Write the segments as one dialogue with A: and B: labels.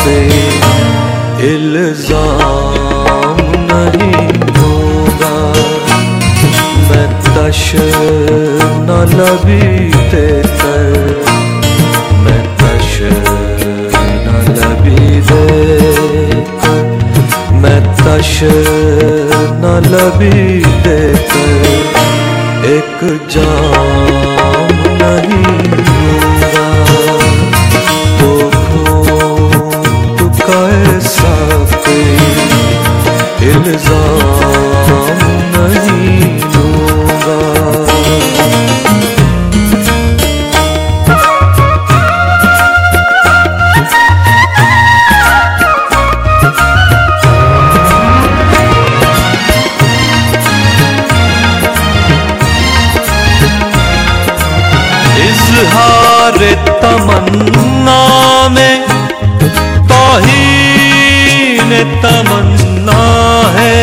A: पे इल्जाम नहीं दूंगा। मैं तश न लबी देकर, मैं तश न लबी देकर, मैं तश न लबी देकर एक जाम नहीं लूंगा। तो घूंट का ऐसा कोई इल्जाम नहीं लूंगा। इज़हार तमन्ना में तौहीन तमन्ना है।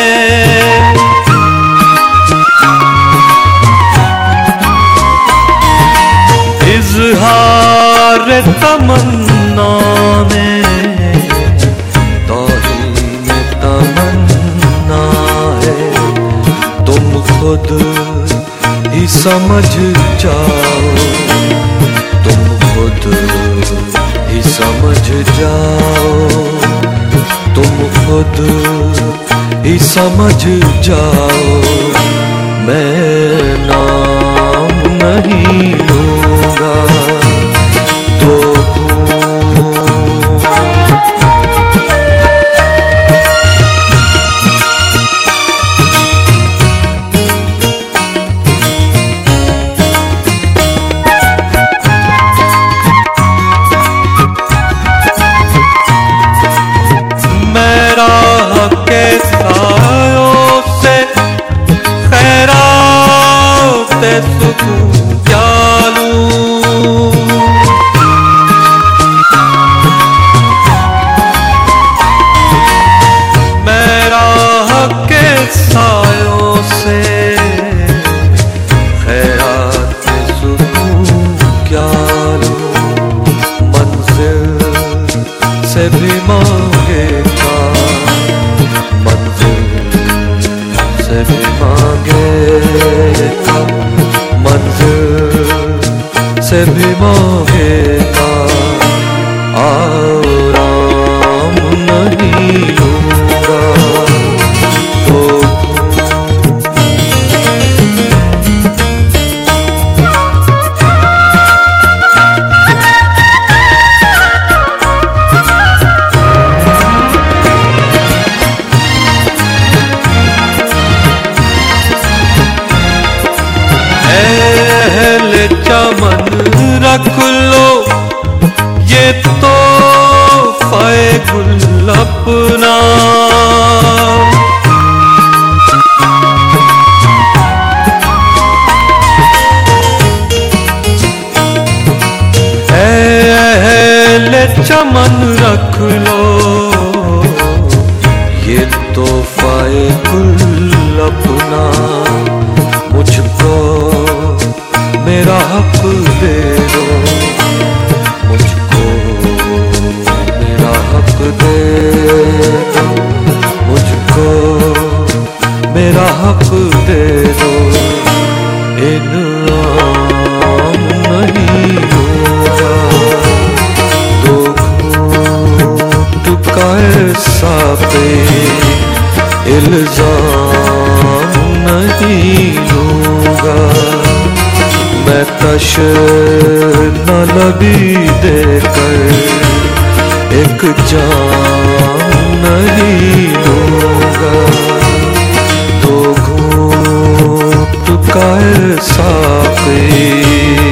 A: इज़हार तमन्ना में तौहीन तमन्ना है। तुम खुद ही समझ जाओ, तुम खुद ही समझ जाओ, तुम खुद ही समझ जाओ। मैं नाम नहीं लूंगा। तो के सायों से खैरात सुकून क्या लूं। मैं राह के सायों से खैरात सुकून क्या लूं। मंजिल से भी मांगेगा, से भी मांगेगा, मंजिल से भी मांगेगा। आराम नहीं लूंगा। तो चमन रख लो ये तो फ़े गुल अपना। अहले चमन रख लो ये तो फ़े गुल अपना। मुझको मेरा हक दे दो, मुझको मेरा हक दे दो, मुझको मेरा हक दे दो। इनाम नहीं लूंगा। तो घूंट का ऐसा पे इल्जाम नहीं लूंगा। मैं तश न लबी देकर एक जाम नहीं लूंगा। तो घूंट का ऐसा